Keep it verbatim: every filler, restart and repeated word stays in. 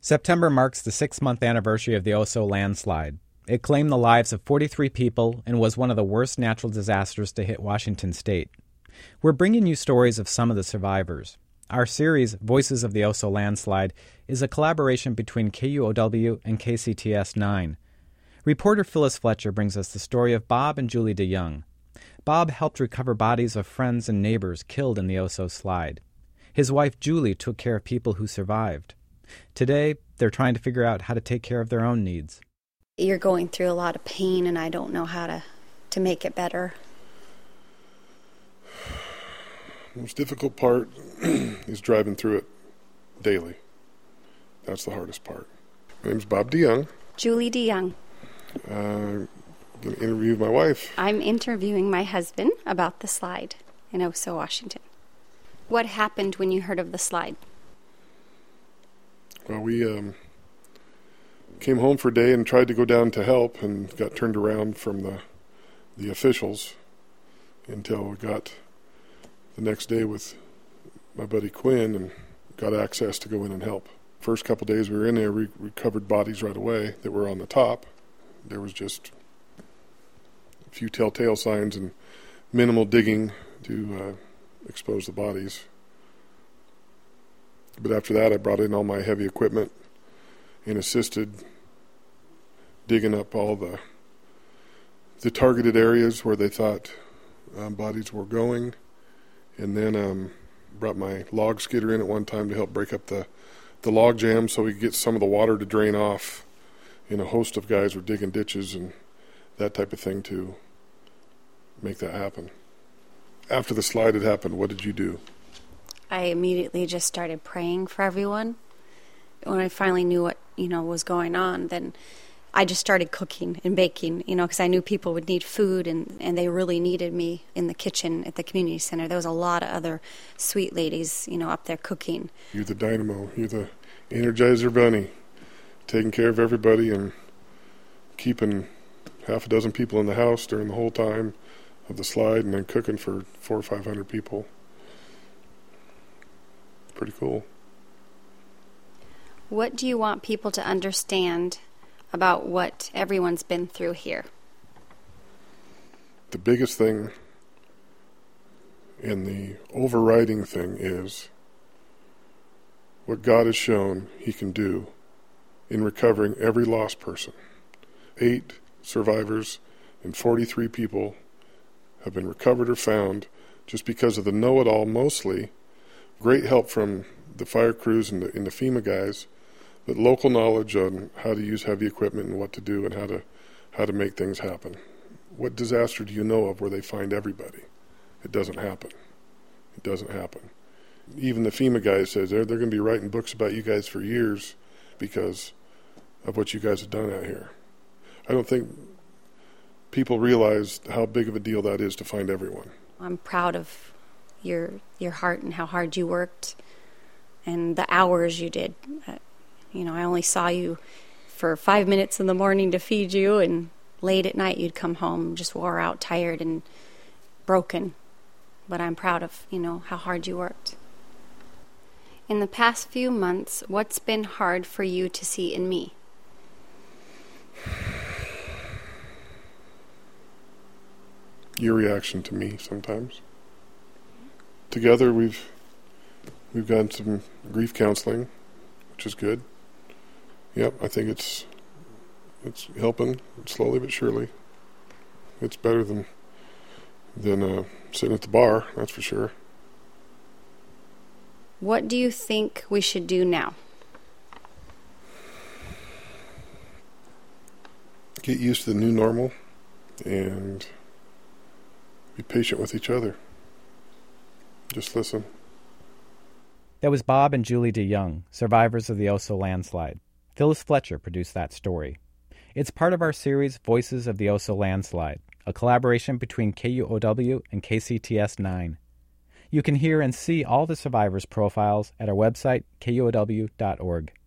September marks the six-month anniversary of the Oso landslide. It claimed the lives of forty-three people and was one of the worst natural disasters to hit Washington state. We're bringing you stories of some of the survivors. Our series, Voices of the Oso Landslide, is a collaboration between K U O W and K C T S nine. Reporter Phyllis Fletcher brings us the story of Bob and Julie DeYoung. Bob helped recover bodies of friends and neighbors killed in the Oso slide. His wife Julie took care of people who survived. Today, they're trying to figure out how to take care of their own needs. You're going through a lot of pain, and I don't know how to, to make it better. The most difficult part is driving through it daily. That's the hardest part. My name's Bob DeYoung. Julie DeYoung. Uh, I'm going to interview my wife. I'm interviewing my husband about the slide in Oso, Washington. What happened when you heard of the slide? Well, we um, came home for a day and tried to go down to help and got turned around from the the officials until we got the next day with my buddy Quinn and got access to go in and help. First couple of days we were in there, we recovered bodies right away that were on the top. There was just a few telltale signs and minimal digging to uh, expose the bodies. But after that, I brought in all my heavy equipment and assisted digging up all the the targeted areas where they thought um, bodies were going. And then um, brought my log skidder in at one time to help break up the, the log jam so we could get some of the water to drain off. And a host of guys were digging ditches and that type of thing to make that happen. After the slide had happened, what did you do? I immediately just started praying for everyone. When I finally knew what, you know, was going on, then I just started cooking and baking, you know, because I knew people would need food, and, and they really needed me in the kitchen at the community center. There was a lot of other sweet ladies, you know, up there cooking. You're the dynamo. You're the Energizer Bunny, taking care of everybody and keeping half a dozen people in the house during the whole time of the slide, and then cooking for four or five hundred people. Pretty cool. What do you want people to understand about what everyone's been through here? The biggest thing and the overriding thing is what God has shown He can do in recovering every lost person. Eight survivors and forty-three people have been recovered or found just because of the know-it-all, mostly great help from the fire crews and the, and the FEMA guys, but local knowledge on how to use heavy equipment and what to do and how to how to make things happen. What disaster do you know of where they find everybody? It doesn't happen. It doesn't happen. Even the FEMA guys says they're they're going to be writing books about you guys for years because of what you guys have done out here. I don't think people realize how big of a deal that is to find everyone. I'm proud of your your heart and how hard you worked and the hours you did. Uh, you know, I only saw you for five minutes in the morning to feed you, and late at night you'd come home just wore out, tired and broken. But I'm proud of, you know, how hard you worked. In the past few months, what's been hard for you to see in me? Your reaction to me sometimes. Together we've we've gotten some grief counseling, which is good. Yep, I think it's it's helping slowly but surely. It's better than than uh, sitting at the bar, that's for sure. What do you think we should do now? Get used to the new normal and be patient with each other. Just listen. That was Bob and Julie DeYoung, survivors of the Oso landslide. Phyllis Fletcher produced that story. It's part of our series, Voices of the Oso Landslide, a collaboration between K U O W and K C T S nine. You can hear and see all the survivors' profiles at our website, K U O W dot org.